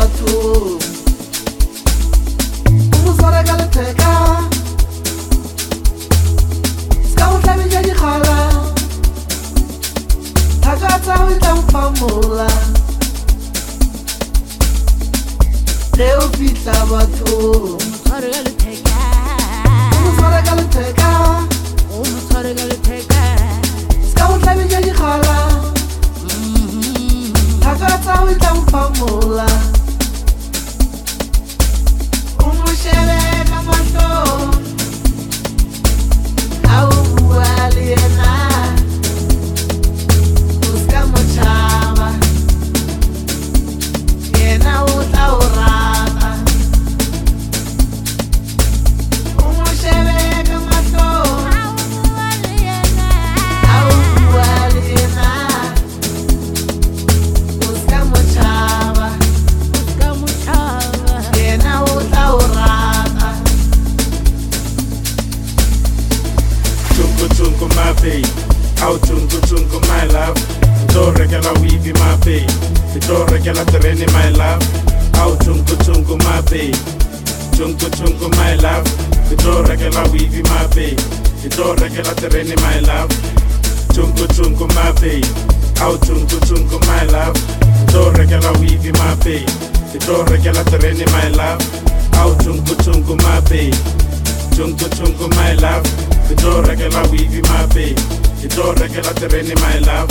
batho o mo swara ka letheka ska o tlabetša dikgala thakatsa o tla mphamola ge o fihla batho o mo swara ka letheka ska o tlabetša dikgala thakatsa o tla mphamola o mo shebe ka mahlong a o bua le yena o ska mo tšhaba yena o tla o rata o mo shebe ka mahlong a o bua le yena o ska mo tšhaba yena o tla o rata. Chungu chungu my babe, au chungu chungu my love. Ito regela wifi my babe, ito regela tereni my love. Au chungu chungu my babe, chungu chungu my love. Ito regela wifi my babe, ito regela tereni my love. Chungu chungu my babe, au chungu chungu my love. Ito regela wifi my babe, ito regela tereni my love. Au chungu chungu my babe, chungu chungu my love. Ito regela wifi my babe, ito regela tereni my love.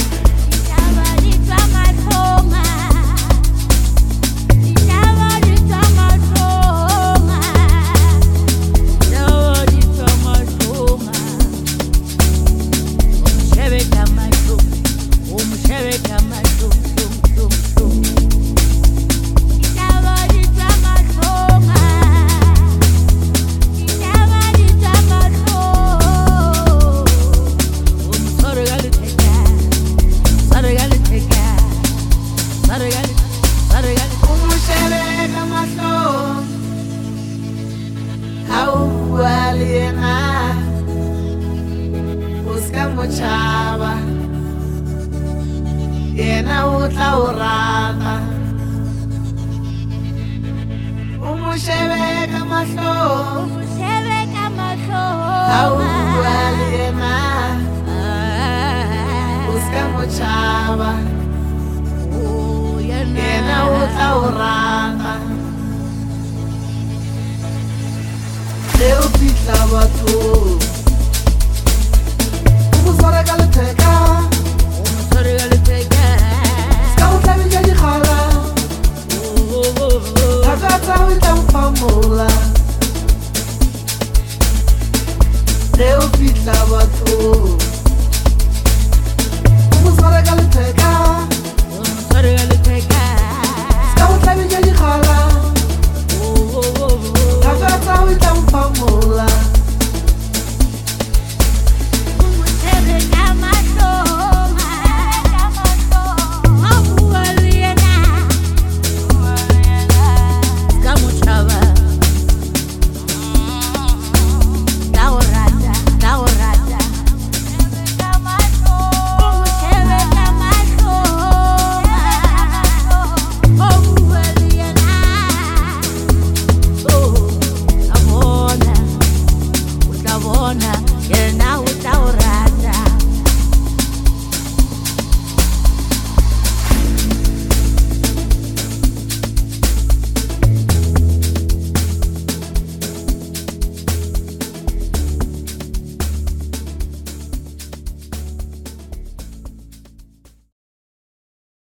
Yena o tla o rata o mo shebe ka mahlong a o bua le yena o ska mo tšhaba yena o tla o rata ge o fihla batho o mo swara ka letheka ska o tlabetša dikgala thakatsa o tla mphamola